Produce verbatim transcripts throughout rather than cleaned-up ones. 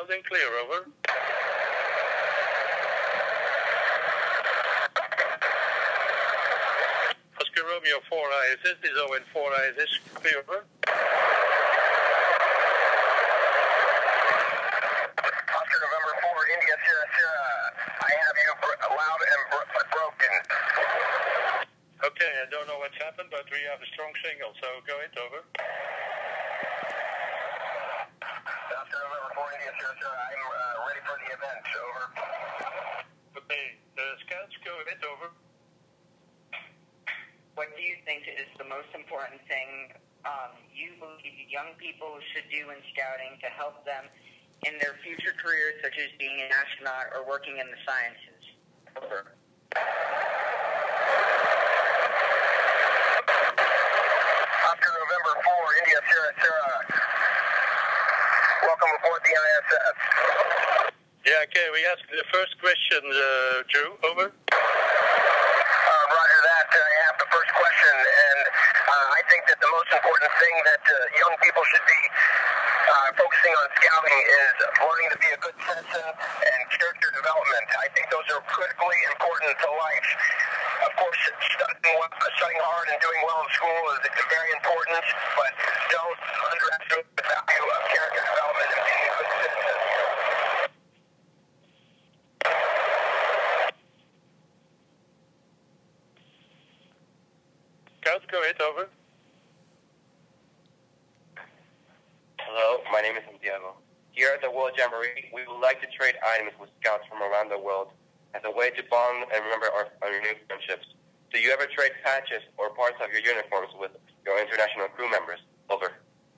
loud and clear, over. Oscar Romeo four I S S, is Owen four I S S, clear, over. Oscar November four, India Sierra Sierra, I have you loud and bro broken. Okay, I don't know what's happened, but we have a strong signal, so go ahead, over. Oscar November four, India Sierra Sierra, I'm uh, ready for the event, over. Okay, the scouts, go ahead, over. What do you think is the most important thing um, you believe young people should do in scouting to help them in their future careers, such as being an astronaut or working in the sciences? Over. Oscar November four, India Sierra Sierra. Welcome aboard the I S S. Yeah, okay, we asked the first question, uh, Drew, over. Uh, roger that. Uh, I have the first question, and uh, I think that the most important thing that uh, young people should be uh, focusing on scouting is learning to be a good citizen and character development. I think those are critically important to life. Of course, studying, studying hard and doing well in school is very important, but don't underestimate the value of character development and being a good citizen. Scouts, go ahead, over. Hello, my name is Santiago. Here at the World Jamboree, we would like to trade items with scouts from around the world as a way to bond and remember our, our new friendships. Do you ever trade patches or parts of your uniforms with your international crew members? Over.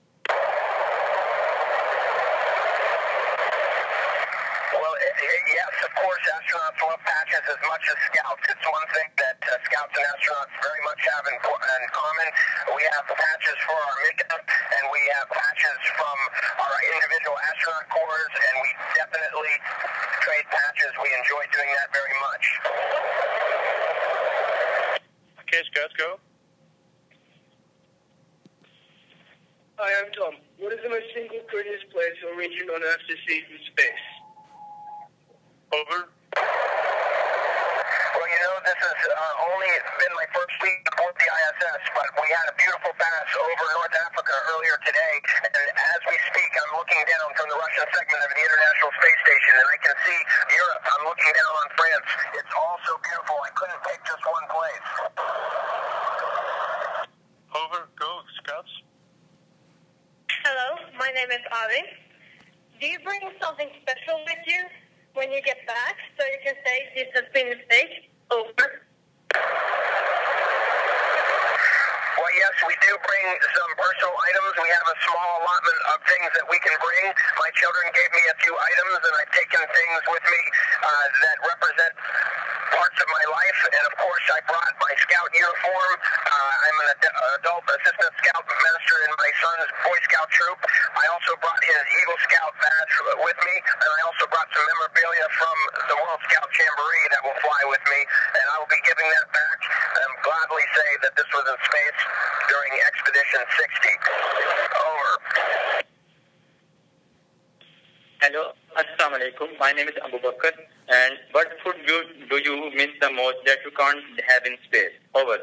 Well, yes, of course, astronauts love patches as much as scouts. It's one thing that uh, scouts and astronauts very much have in, in common. We have patches for our makeup, and we have patches from our individual astronaut corps, and we definitely trade patches. We enjoy doing that very much. Okay, Scouts, go. Hi, I'm Tom. What is the most single prettiest place or region on Earth to see from space? Over. Well, you know, this has uh, only been my first week aboard the I S S, but we had a beautiful pass over North Africa earlier today, and as we speak, I'm looking down from the Russian segment of the International Space Station, and I can see Europe. I'm looking down on France. It's all so beautiful. I couldn't pick just one place. Over, go, Scouts. Hello, my name is Avi. Do you bring something special with you when you get back so you can say this has been a mistake? Over. Well, yes, we do bring some personal items. We have a small allotment of things that we can bring. My children gave me a few items, and I've taken things with me uh, that represent parts of my life. And, of course, I brought my scout uniform. Uh, I'm an ad adult assistant scout master in my son's Boy Scout troop. I also brought his Eagle Scout badge with me, and I also brought some memorabilia from the World Scout Jamboree that will fly with me, and I will be giving that back and gladly say that this was in space during Expedition sixty. Over. Hello, Assalamu alaikum. My name is Abu Bakr, and what food do, do you miss the most that you can't have in space? Over.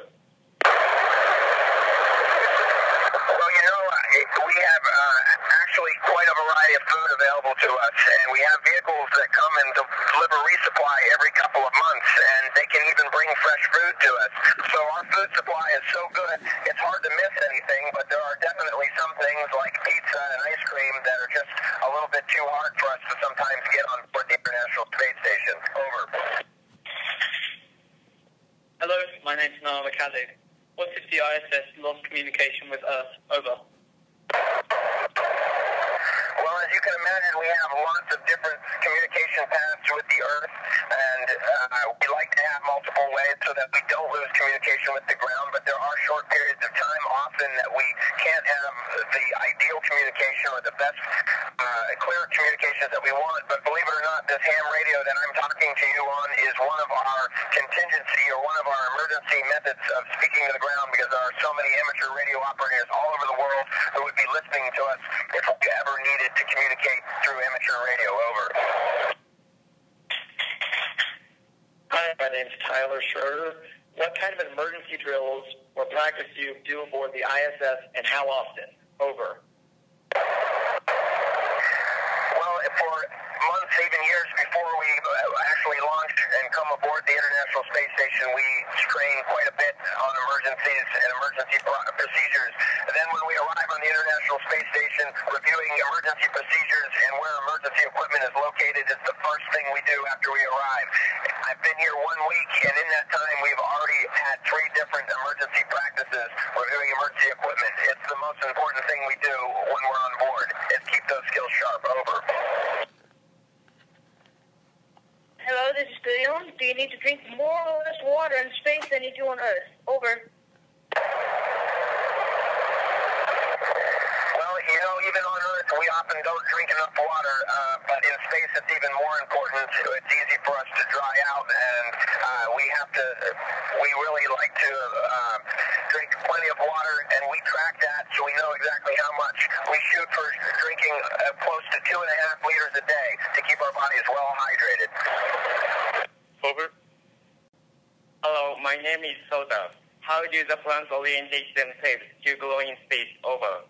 Well, you know, we have uh, actually quite a variety of food available to us, and we have vehicles that come and deliver resupply every couple of months, and they can even bring fresh food to us. So our food supply is so good, it's hard to miss anything, but there are definitely some things like pizza and ice cream that are just a little bit too hard for us to sometimes get on board the International Space Station. Over. Hello, my name is Noah McCallie. What if the I S S lost communication with Earth? Over. Well, as you can imagine, we have lots of different communication paths with the Earth, and uh, we like to have multiple ways so that we don't lose communication with the ground, but there are short periods of time often that we can't have the ideal communication or the best, uh, clear communications that we want. But believe it or not, this ham radio that I'm talking to you on is one of our contingency or one of our emergency methods of speaking to the ground, because there are so many amateur radio operators all over the world who would be listening to us if we ever needed to communicate communicate through amateur radio. Over. Hi, my name's Tyler Schroeder. What kind of emergency drills or practice do you do aboard the I S S, and how often? Over. Well, for months, even years before we actually launched and come aboard the International Space Station, we train quite a bit on emergencies and emergency procedures. And then when we arrive on the International Space Station, reviewing emergency procedures and where emergency equipment is located is the first thing we do after we arrive. I've been here one week, and in that time, we've already had three different emergency practices reviewing emergency equipment. It's the most important thing we do when we're on board, is keep those skills sharp. Over. Hello, this is Leon. Do you need to drink more or less water in space than you do on Earth? Over. Well, you know, even on Earth, we often don't drink enough water, uh, but in space it's even more important. It's easy for us to dry out, and uh, we have to, we really like to uh, drink plenty of water, and we track that so we know exactly how much. We shoot for drinking uh, close to two and a half liters a day to keep our bodies well hydrated. Over. Hello, my name is Soda. How do the plants orientate themselves to glow in space? Over.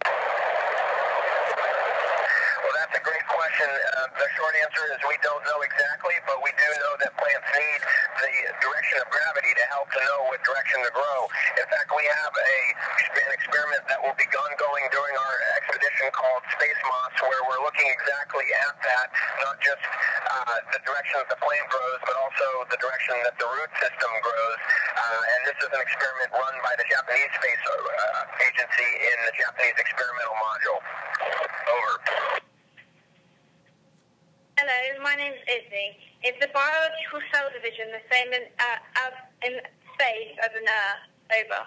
Well, that's a great question. Uh, the short answer is we don't know exactly, but we do know that plants need the direction of gravity to help to know what direction to grow. In fact, we have a, an experiment that will be ongoing during our expedition called Space Moss, where we're looking exactly at that, not just uh, the direction that the plant grows, but also the direction that the root system grows. Uh, and this is an experiment run by the Japanese Space uh, Agency in the Japanese Experimental Module. Over. Hello, my name is Izzy. Is the biological cell division the same in, uh, as in space as in Earth? Over.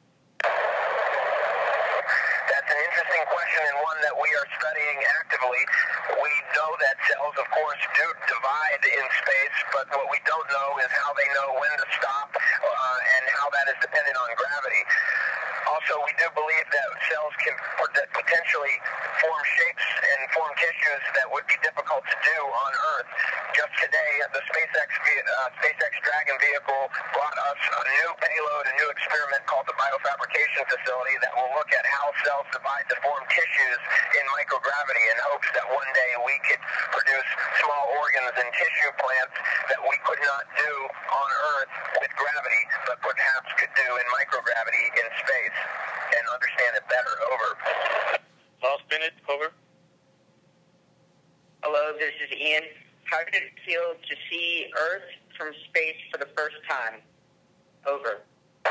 That's an interesting question, and one that we are studying actively. We know that cells, of course, do divide in space, but what we don't know is how they know when to stop uh, and how that is dependent on gravity. Also, we do believe that cells can potentially form shapes and form tissues that would be difficult to do on Earth. Just today, the SpaceX, uh, SpaceX Dragon vehicle brought us a new payload, a new experiment called the Biofabrication Facility that will look at how cells divide to form tissues in microgravity in hopes that one day we could produce small organs and tissue plants that we could not do on Earth with gravity, but perhaps could do in microgravity in space and understand it better. Over. Last minute. Over. Hello, this is Ian. How did it feel to see Earth from space for the first time? Over.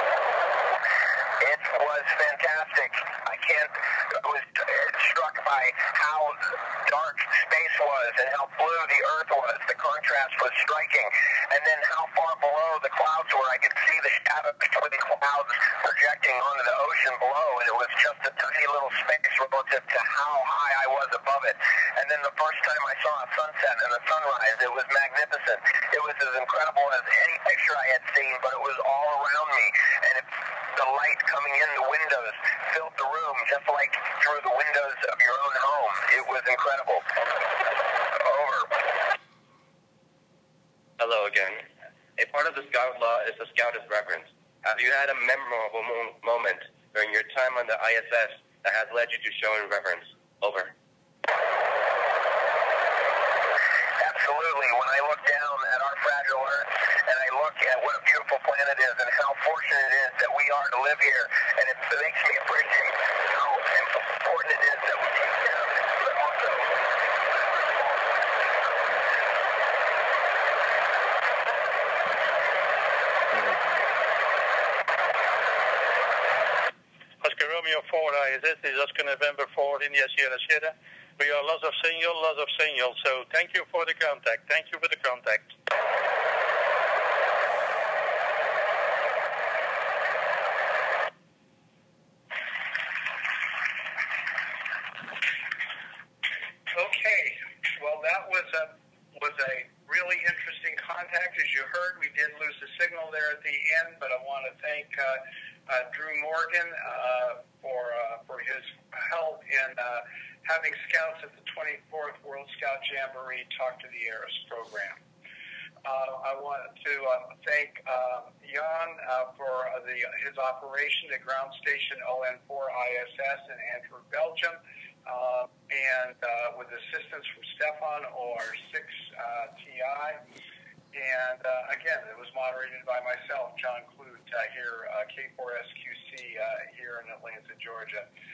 It was fantastic. I can't, I was struck by how dark space was and how blue the Earth was. The contrast was striking. And then how far below the clouds were. I could see the shadow between the clouds projecting onto the ocean below. And it was just a tiny little space relative to how high I was above it. And then the first time I saw a sunset and a sunrise, it was magnificent. It was as incredible as any picture I had seen, but it was all around me. And it, the light coming in the windows filled the room just like through the windows of your own home. It was incredible. Over. Hello again. A part of the Scout Law is the Scout is reverence. Have you had a memorable mo- moment during your time on the I S S that has led you to showing reverence? Over. Absolutely. When I look down at our fragile Earth and I look at what a beautiful planet is and how fortunate it is that we are to live here, and it makes me appreciate how important it is that we take care of it, but also Oscar Romeo four I S S, this is Oscar November four, India Sierra Sierra. We are loss of signal, loss of signal. So thank you for the contact. Thank you for the contact. Okay. Well, that was a was a really interesting contact. As you heard, we did lose the signal there at the end, but I want to thank uh, uh, Drew Morgan uh, for uh, for his help in uh, having scouts at the twenty-fourth World Scout Jamboree Talk to the Heirs program. Uh, I want to uh, thank uh, Jan uh, for uh, the, his operation at Ground Station O N four I S S in Antwerp, Belgium, uh, and uh, with assistance from Stefan or six uh, T I. And uh, again, it was moderated by myself, John Clute, uh, here, uh, K four S Q C uh, here in Atlanta, Georgia.